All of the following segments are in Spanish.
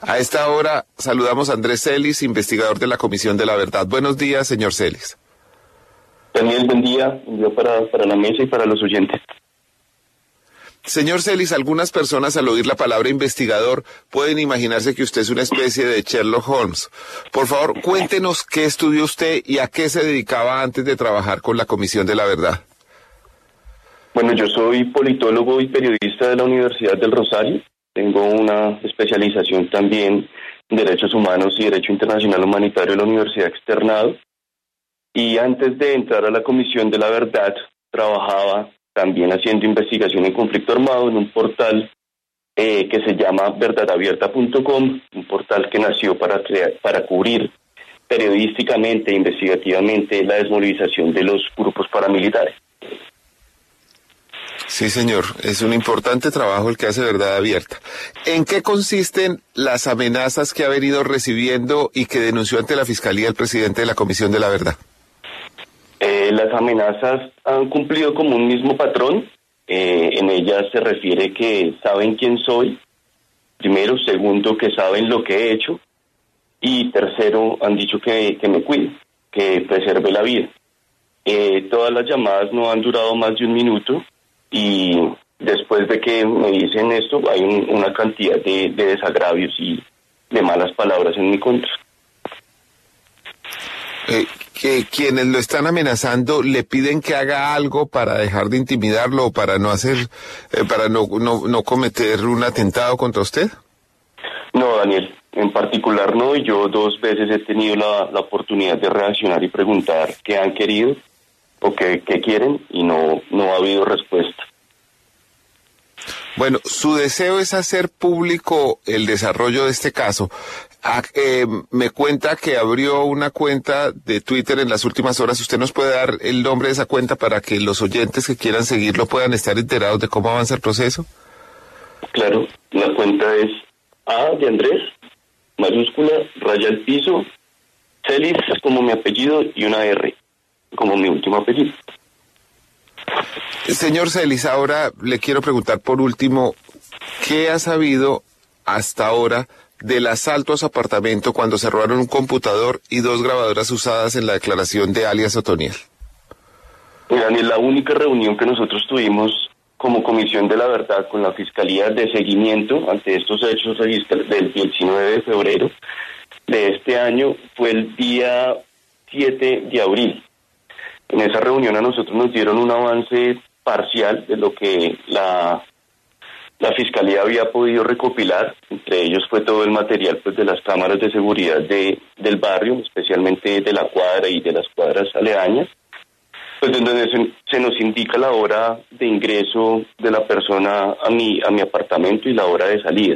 A esta hora saludamos a Andrés Celis, investigador de la Comisión de la Verdad. Buenos días, señor Celis. Daniel, buen día para la mesa y para los oyentes. Señor Celis, algunas personas al oír la palabra investigador pueden imaginarse que usted es una especie de Sherlock Holmes. Por favor, cuéntenos qué estudió usted y a qué se dedicaba antes de trabajar con la Comisión de la Verdad. Bueno, yo soy politólogo y periodista de la Universidad del Rosario. Tengo una especialización también en Derechos Humanos y Derecho Internacional Humanitario de la Universidad Externado. Y antes de entrar a la Comisión de la Verdad, trabajaba también haciendo investigación en conflicto armado en un portal que se llama verdadabierta.com, un portal que nació para cubrir periodísticamente e investigativamente la desmovilización de los grupos paramilitares. Sí, señor, es un importante trabajo el que hace Verdad Abierta. ¿En qué consisten las amenazas que ha venido recibiendo y que denunció ante la Fiscalía el presidente de la Comisión de la Verdad? Las amenazas han cumplido como un mismo patrón. En ellas se refiere que saben quién soy, primero, segundo, que saben lo que he hecho, y tercero, han dicho que me cuide, que preserve la vida. Todas las llamadas no han durado más de un minuto, y después de que me dicen esto, hay una cantidad de desagravios y de malas palabras en mi contra. Que quienes lo están amenazando le piden que haga algo para dejar de intimidarlo o para no hacer, para no cometer un atentado contra usted. No, Daniel, en particular no, y yo 2 veces he tenido la oportunidad de reaccionar y preguntar qué han querido o qué quieren, y no ha habido respuesta. Bueno, su deseo es hacer público el desarrollo de este caso. Me cuenta que abrió una cuenta de Twitter en las últimas horas. ¿Usted nos puede dar el nombre de esa cuenta para que los oyentes que quieran seguirlo puedan estar enterados de cómo avanza el proceso? Claro, la cuenta es A de Andrés, mayúscula, raya al piso, Celis como mi apellido y una R como mi último apellido. Señor Celis, ahora le quiero preguntar por último, ¿qué ha sabido hasta ahora del asalto a su apartamento cuando se robaron un computador y 2 grabadoras usadas en la declaración de alias Otoniel? Daniel, la única reunión que nosotros tuvimos como Comisión de la Verdad con la Fiscalía de seguimiento ante estos hechos del 19 de febrero de este año fue el día 7 de abril. En esa reunión a nosotros nos dieron un avance parcial de lo que la Fiscalía había podido recopilar. Entre ellos fue todo el material pues de las cámaras de seguridad del barrio, especialmente de la cuadra y de las cuadras aledañas, pues donde se nos indica la hora de ingreso de la persona a mi apartamento y la hora de salida.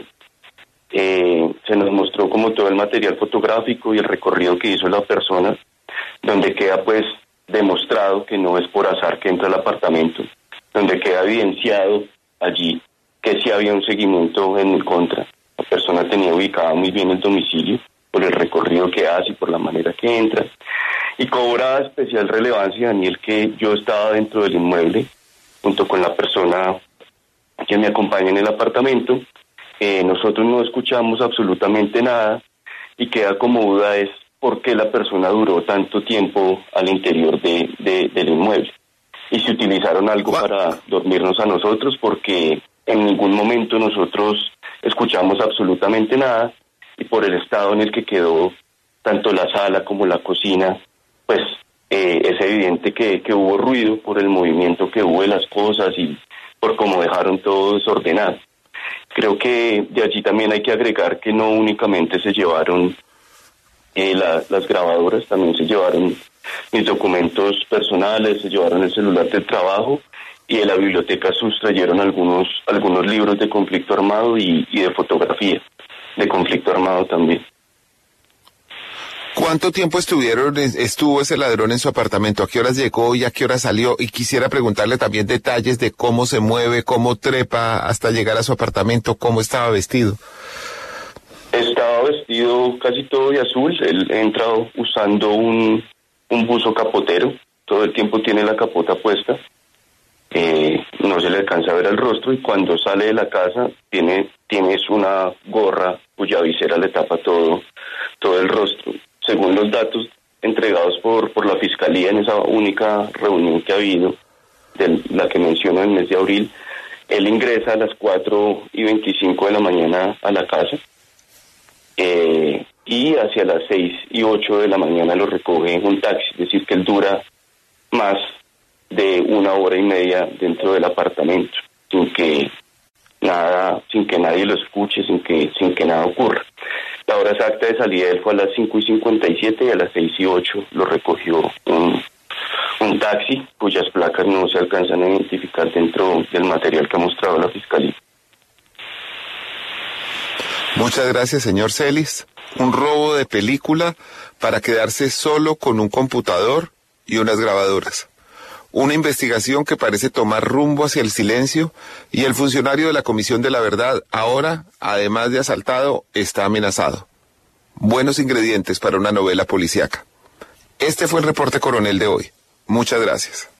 Se nos mostró como todo el material fotográfico y el recorrido que hizo la persona, donde queda pues demostrado que no es por azar que entra al apartamento, donde queda evidenciado allí que sí había un seguimiento en mi contra. La persona tenía ubicada muy bien el domicilio por el recorrido que hace y por la manera que entra. Y cobra especial relevancia, Daniel, que yo estaba dentro del inmueble junto con la persona que me acompaña en el apartamento. Nosotros no escuchamos absolutamente nada y queda como duda es por qué la persona duró tanto tiempo al interior del inmueble. Y si utilizaron algo para dormirnos a nosotros, porque en ningún momento nosotros escuchamos absolutamente nada, y por el estado en el que quedó tanto la sala como la cocina, pues es evidente que hubo ruido por el movimiento que hubo de las cosas y por cómo dejaron todo desordenado. Creo que de allí también hay que agregar que no únicamente se llevaron las grabadoras, también se llevaron mis documentos personales, se llevaron el celular del trabajo, y de la biblioteca sustrayeron algunos libros de conflicto armado y de fotografía de conflicto armado también. ¿Cuánto tiempo estuvo ese ladrón en su apartamento? ¿A qué horas llegó y a qué hora salió? Y quisiera preguntarle también detalles de cómo se mueve, cómo trepa hasta llegar a su apartamento, cómo estaba vestido. Estaba vestido casi todo de azul. Él entra usando un buzo capotero. Todo el tiempo tiene la capota puesta. No se le alcanza a ver el rostro, y cuando sale de la casa tienes una gorra cuya visera le tapa todo el rostro. Según los datos entregados por la Fiscalía en esa única reunión que ha habido, de la que menciono en el mes de abril, él ingresa a las 4:25 de la mañana a la casa, y hacia las 6:08 de la mañana lo recoge en un taxi, es decir, que él dura más de 1 hora y media dentro del apartamento, sin que nadie lo escuche, sin que nada ocurra. La hora exacta de salida de él fue a las 5:57 y a las 6:08 lo recogió un taxi cuyas placas no se alcanzan a identificar dentro del material que ha mostrado la Fiscalía. Muchas gracias, señor Celis. Un robo de película para quedarse solo con un computador y unas grabadoras. Una investigación que parece tomar rumbo hacia el silencio y el funcionario de la Comisión de la Verdad ahora, además de asaltado, está amenazado. Buenos ingredientes para una novela policíaca. Este fue el reporte coronel de hoy. Muchas gracias.